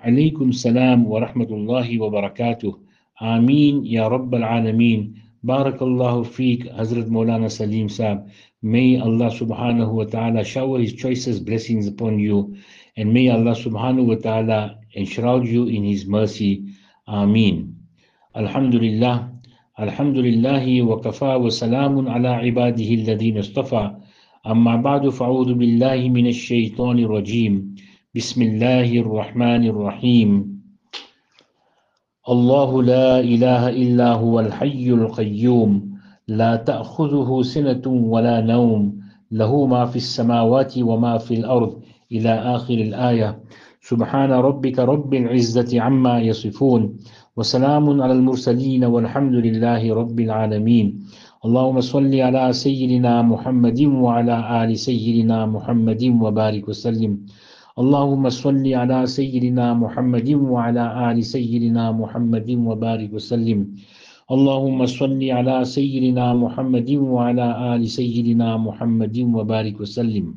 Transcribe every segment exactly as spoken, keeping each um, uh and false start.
Alaykum salam wa rahmatullahi wa barakatuh. Ameen Ya Rabbal Alameen. Barakallahu feek, Hazrat Maulana Salim Saab. May Allah subhanahu wa ta'ala shower His choicest blessings upon you, and may Allah subhanahu wa ta'ala enshroud you in His mercy. Ameen. Alhamdulillah. Alhamdulillahi wa kafa wa salamun ala ibadihi alladhina istafa. Amma ba'du fa'udhu billahi minash shaitanir rajim. بسم الله الرحمن الرحيم الله لا إله إلا هو الحي القيوم لا تأخذه سنة ولا نوم له ما في السماوات وما في الأرض إلى آخر الآية سبحان ربك رب العزة عما يصفون وسلام على المرسلين والحمد لله رب العالمين اللهم صل على سيدنا محمد وعلى آل سيدنا محمد وبارك وسلم اللهم صل على سيدنا محمد وعلى آل سيدنا محمد وبارك وسلم اللهم صل على سيدنا محمد وعلى آل سيدنا محمد وبارك وسلم.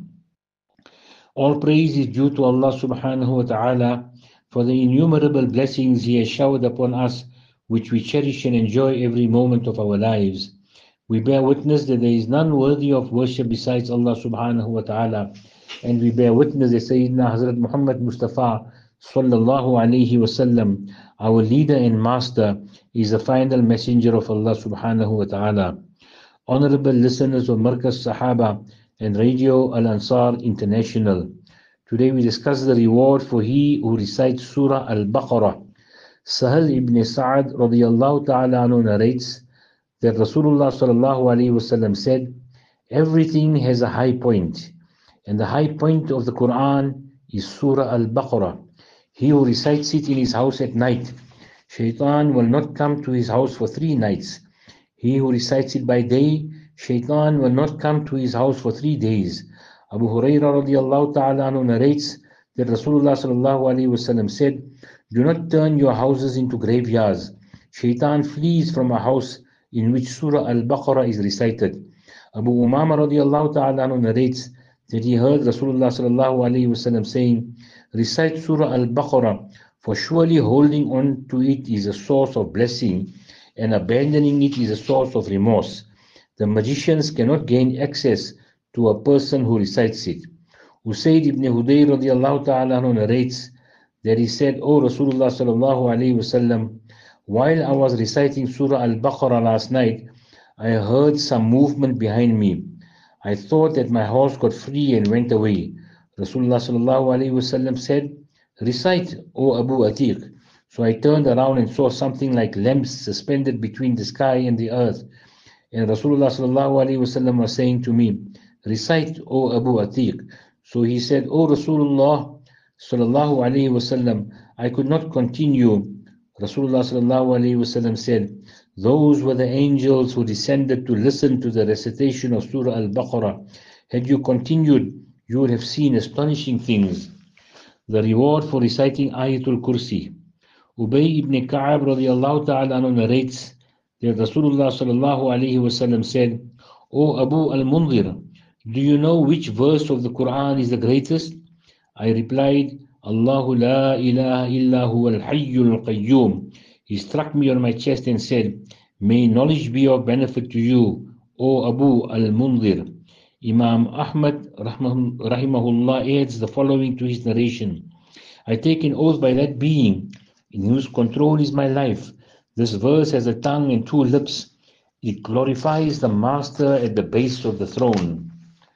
All praise is due to Allah subhanahu wa ta'ala for the innumerable blessings He has showered upon us, which we cherish and enjoy every moment of our lives. We bear witness that there is none worthy of worship besides Allah subhanahu wa ta'ala, and we bear witness that Sayyidina Hazrat Muhammad Mustafa sallallahu alayhi wasallam, our leader and master, is the final messenger of Allah subhanahu wa ta'ala. Honorable listeners of Markaz Sahaba and Radio Al Ansar International, today we discuss the reward for he who recites Surah Al-Baqarah. Sahal ibn Sa'ad radiyallahu ta'ala anhu narrates that Rasulullah sallallahu alayhi wasallam said, everything has a high point, and the high point of the Quran is Surah Al-Baqarah. He who recites it in his house at night, Shaitan will not come to his house for three nights. He who recites it by day, Shaitan will not come to his house for three days. Abu Hurairah radiallahu ta'ala anhu narrates that Rasulullah sallallahu alayhi wasallam said, do not turn your houses into graveyards. Shaitan flees from a house in which Surah Al-Baqarah is recited. Abu Umama radiallahu ta'ala anhu narrates that he heard Rasulullah sallallahu alayhi wasallam saying, recite Surah Al-Baqarah, for surely holding on to it is a source of blessing, and abandoning it is a source of remorse. The magicians cannot gain access to a person who recites it. Usayd ibn Hudayr radiallahu ta'ala anhu narrates that he said, O Rasulullah sallallahu alayhi wasallam, while I was reciting Surah Al-Baqarah last night, I heard some movement behind me. I thought that my horse got free and went away. Rasulullah sallallahu alayhi wasallam said, recite, O Abu Atiq. So I turned around and saw something like lamps suspended between the sky and the earth. And Rasulullah sallallahu alayhi wasallam was saying to me, recite, O Abu Atiq. So he said, O Rasulullah sallallahu alayhi wasallam, I could not continue. Rasulullah sallallahu alayhi wasallam said, those were the angels who descended to listen to the recitation of Surah Al-Baqarah. Had you continued, you would have seen astonishing things. The reward for reciting Ayatul Kursi. Ubay ibn Ka'ab radiallahu ta'ala anhu narrates that Rasulullah sallallahu alayhi wasallam said, O Abu al-Mundhir, do you know which verse of the Quran is the greatest? I replied, Allahu la ilaha illa huwa al-hayyul qayyum. He struck me on my chest and said, may knowledge be of benefit to you, O Abu al-Mundhir. Imam Ahmad rahimahullah adds the following to his narration. I take an oath by that being in whose control is my life. This verse has a tongue and two lips. It glorifies the master at the base of the throne.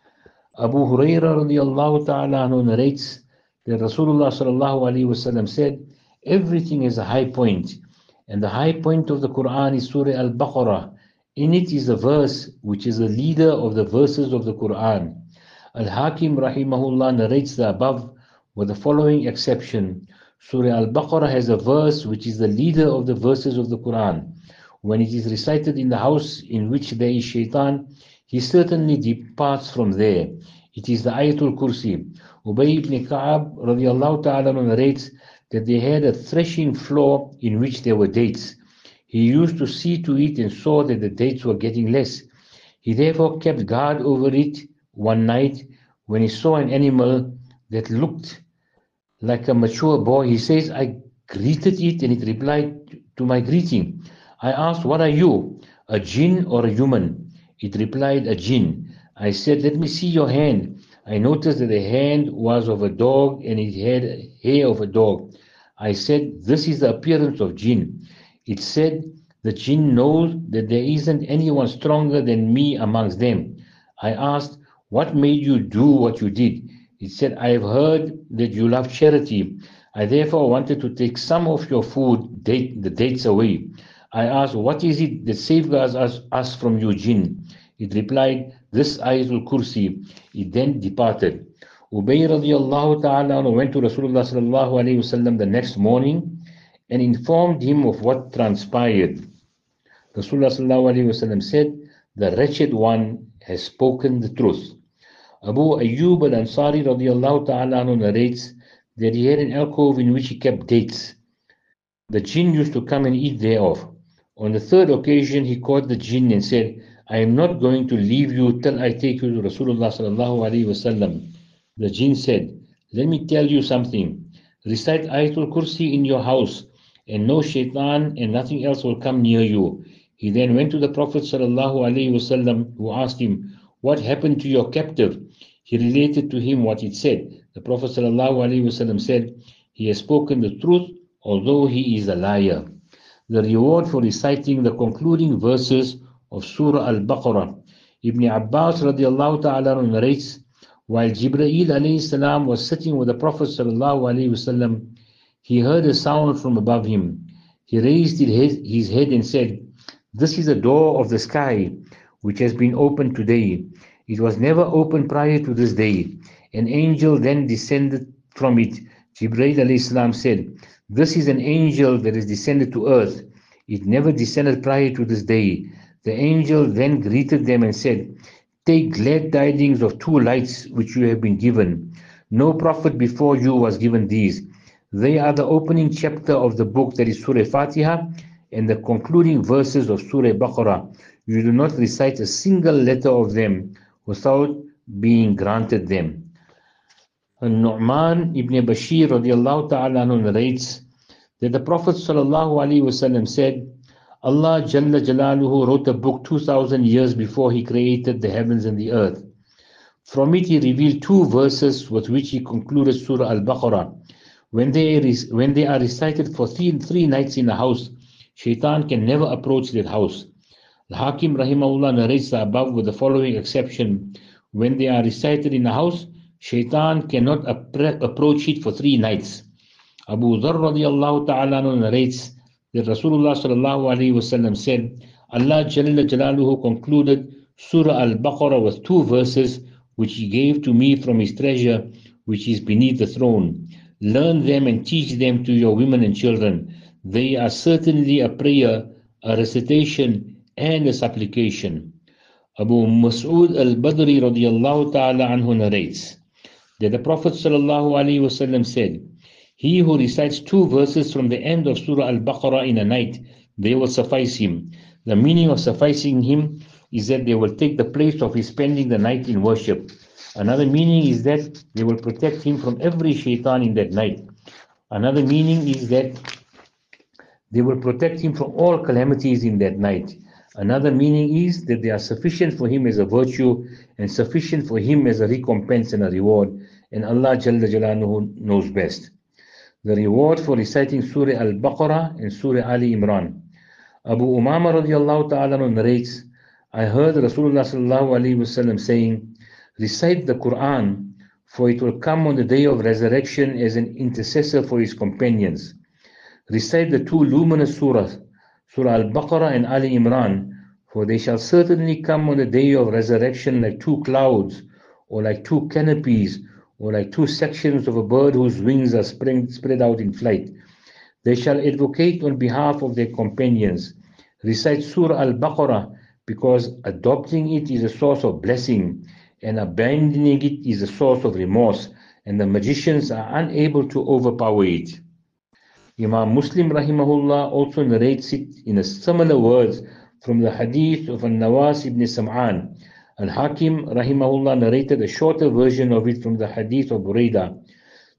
Abu Hurairah radiallahu ta'ala anhu narrates that Rasulullah sallallahu alayhi wasallam said, everything is a high point, and the high point of the Quran is Surah Al-Baqarah. In it is a verse which is the leader of the verses of the Quran. Al-Hakim rahimahullah narrates the above with the following exception. Surah Al-Baqarah has a verse which is the leader of the verses of the Quran. When it is recited in the house in which there is shaitan, he certainly departs from there. It is the Ayatul Kursi. Ubay ibn Ka'ab radiallahu ta'ala narrates that they had a threshing floor in which there were dates. He used to see to it and saw that the dates were getting less. He therefore kept guard over it one night when he saw an animal that looked like a mature boy. He says, I greeted it and it replied to my greeting. I asked, what are you, a jinn or a human? It replied, a jinn. I said, let me see your hand. I noticed that the hand was of a dog and it had hair of a dog. I said, this is the appearance of jinn. It said, the jinn knows that there isn't anyone stronger than me amongst them. I asked, what made you do what you did? It said, I have heard that you love charity. I therefore wanted to take some of your food, date, the dates away. I asked, what is it that safeguards us, us from you, jinn? It replied, this Ayatul Kursi. It then departed. Ubay radiallahu ta'ala went to Rasulullah sallallahu alayhi wasallam the next morning and informed him of what transpired. Rasulullah sallallahu alayhi wasallam said, the wretched one has spoken the truth. Abu Ayyub al-Ansari radiallahu ta'ala narrates that he had an alcove in which he kept dates. The jinn used to come and eat thereof. On the third occasion, he caught the jinn and said, I am not going to leave you till I take you to Rasulullah sallallahu alayhi wasallam. The jinn said, let me tell you something. Recite Ayatul Kursi in your house, and no shaitan and nothing else will come near you. He then went to the Prophet sallallahu alayhi wasallam, who asked him, what happened to your captive? He related to him what it said. The Prophet sallallahu alayhi wasallam said, he has spoken the truth, although he is a liar. The reward for reciting the concluding verses of Surah Al-Baqarah. Ibn Abbas radiallahu ta'ala narrates, while Jibreel alayhi salam was sitting with the Prophet sallallahu alayhi wasallam, he heard a sound from above him. He raised his head and said, this is the door of the sky, which has been opened today. It was never opened prior to this day. An angel then descended from it. Jibreel alayhi salam said, this is an angel that has descended to earth. It never descended prior to this day. The angel then greeted them and said, take glad tidings of two lights which you have been given. No prophet before you was given these. They are the opening chapter of the book, that is Surah Fatiha, and the concluding verses of Surah Baqarah. You do not recite a single letter of them without being granted them. Nu'man ibn Bashir radiallahu ta'ala narrates that the Prophet sallallahu alaihi wasallam said, Allah Jalla Jalaluhu wrote a book two thousand years before he created the heavens and the earth. From it he revealed two verses with which he concluded Surah Al-Baqarah. When they, when they are recited for three, three nights in a house, Shaitan can never approach that house. Al-Hakim rahimahullah narrates the above with the following exception. When they are recited in a house, Shaitan cannot approach it for three nights. Abu Dharr radiallahu ta'ala narrates that Rasulullah sallallahu alayhi wasallam said, Allah Jalla Jalaluhu concluded Surah Al-Baqarah with two verses which he gave to me from his treasure which is beneath the throne. Learn them and teach them to your women and children. They are certainly a prayer, a recitation, and a supplication. Abu Mas'ud al-Badri radiallahu ta'ala anhu narrates that the Prophet sallallahu alayhi wasallam said, he who recites two verses from the end of Surah Al-Baqarah in a night, they will suffice him. The meaning of sufficing him is that they will take the place of his spending the night in worship. Another meaning is that they will protect him from every shaitan in that night. Another meaning is that they will protect him from all calamities in that night. Another meaning is that they are sufficient for him as a virtue and sufficient for him as a recompense and a reward. And Allah Jalla Jalaluhu knows best. The reward for reciting Surah Al-Baqarah and Surah Ali Imran. Abu Umama radiallahu ta'ala narrates, I heard Rasulullah sallallahu alayhi wasallam saying, recite the Quran, for it will come on the day of resurrection as an intercessor for his companions. Recite the two luminous surahs, Surah Al-Baqarah and Ali Imran, for they shall certainly come on the day of resurrection like two clouds, or like two canopies, or like two sections of a bird whose wings are spread, spread out in flight. They shall advocate on behalf of their companions. Recite Surah Al-Baqarah, because adopting it is a source of blessing, and abandoning it is a source of remorse, and the magicians are unable to overpower it. Imam Muslim rahimahullah also narrates it in a similar words from the hadith of An-Nawas ibn Sam'an. Al-Hakim rahimahullah narrated a shorter version of it from the hadith of Buraidah.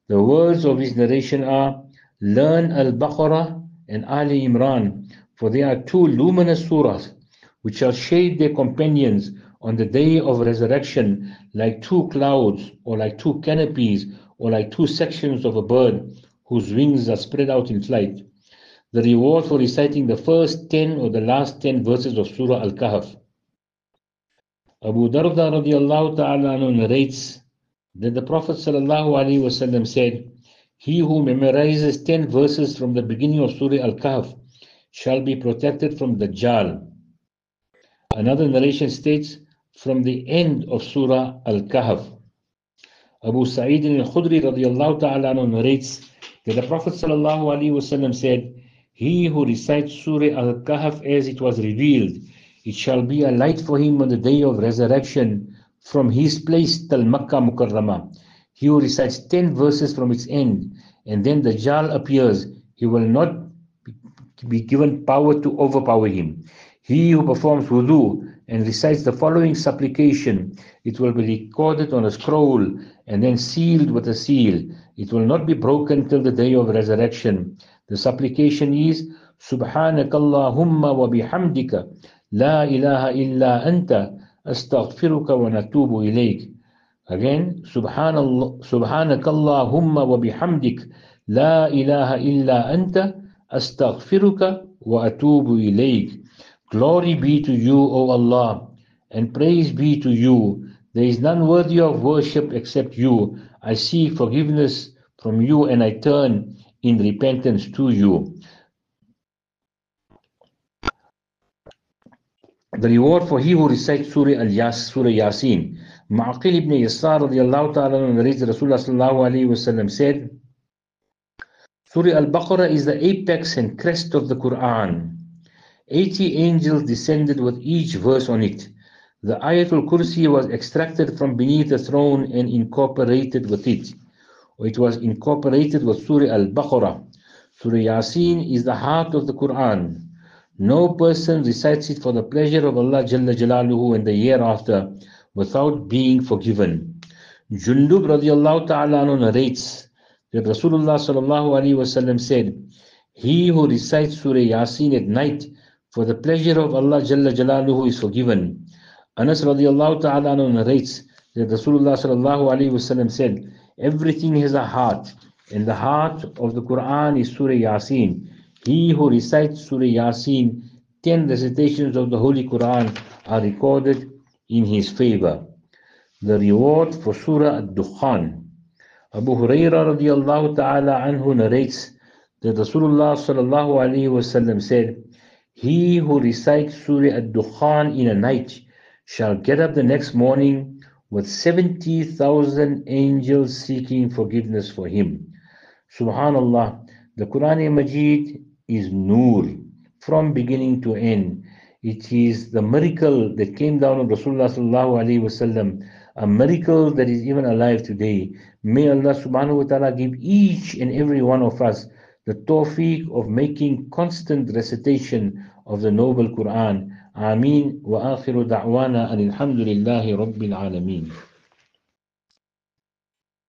The words of his narration are, learn Al-Baqarah and Ali Imran, for they are two luminous surahs which shall shade their companions on the day of resurrection like two clouds, or like two canopies, or like two sections of a bird whose wings are spread out in flight. The reward for reciting the first ten or the last ten verses of Surah Al-Kahf. Abu Darda radiallahu ta'ala anhu narrates that the Prophet sallallahu alaihi wasallam said, he who memorizes ten verses from the beginning of Surah Al-Kahf shall be protected from Dajjal. Another narration states, from the end of Surah Al-Kahf. Abu Sa'id al-Khudri radiallahu ta'ala anhu narrates that the Prophet sallallahu alaihi wasallam said, he who recites Surah Al-Kahf as it was revealed, it shall be a light for him on the day of resurrection from his place till Makkah Mukarramah. He who recites ten verses from its end, and then the Dajjal appears, he will not be given power to overpower him. He who performs wudu and recites the following supplication, it will be recorded on a scroll and then sealed with a seal. It will not be broken till the day of resurrection. The supplication is, Subhanaka Allahumma wa bihamdika, la ilaha illa anta, astaghfiruka wa natubu ilayk. Again, Subhanallah, Subhanaka Allahumma wa bihamdik, la ilaha illa anta, astaghfiruka wa atubu ilayk. Glory be to you, O Allah, and praise be to you. There is none worthy of worship except you. I seek forgiveness from you and I turn in repentance to you. The reward for he who recites Surah Al-Yas, Surah Yasin. Ma'aqil ibn Yasar radiallahu ta'ala narrates that Rasulullah sallallahu alayhi wasallam said, Surah Al-Baqarah is the apex and crest of the Quran. Eighty angels descended with each verse on it. The Ayatul Kursi was extracted from beneath the throne and incorporated with it. Or it was incorporated with Surah Al-Baqarah. Surah Yasin is the heart of the Quran. No person recites it for the pleasure of Allah Jalla Jalaluhu in the year after without being forgiven. Jundub radiallahu ta'ala anhu narrates that Rasulullah sallallahu alaihi wasallam said, he who recites Surah Yasin at night for the pleasure of Allah Jalla Jalaluhu is forgiven. Anas radiallahu ta'ala anhu narrates that Rasulullah sallallahu alaihi wasallam said, everything has a heart, and the heart of the Quran is Surah Yasin. He who recites Surah Yasin, ten recitations of the Holy Quran are recorded in his favor. The reward for Surah Ad-Dukhan. Abu Hurairah radiallahu ta'ala anhu narrates that Rasulullah sallallahu alaihi wasallam said, he who recites Surah Ad-Dukhan in a night shall get up the next morning with seventy thousand angels seeking forgiveness for him. Subhanallah, the Quran Majid is Noor from beginning to end. It is the miracle that came down on Rasulullah sallallahu alaihi wasallam, a miracle that is even alive today. May Allah subhanahu wa ta'ala give each and every one of us the tawfiq of making constant recitation of the noble Quran. Ameen wa akhiru da'wana alhamdulillahi rabbil alameen.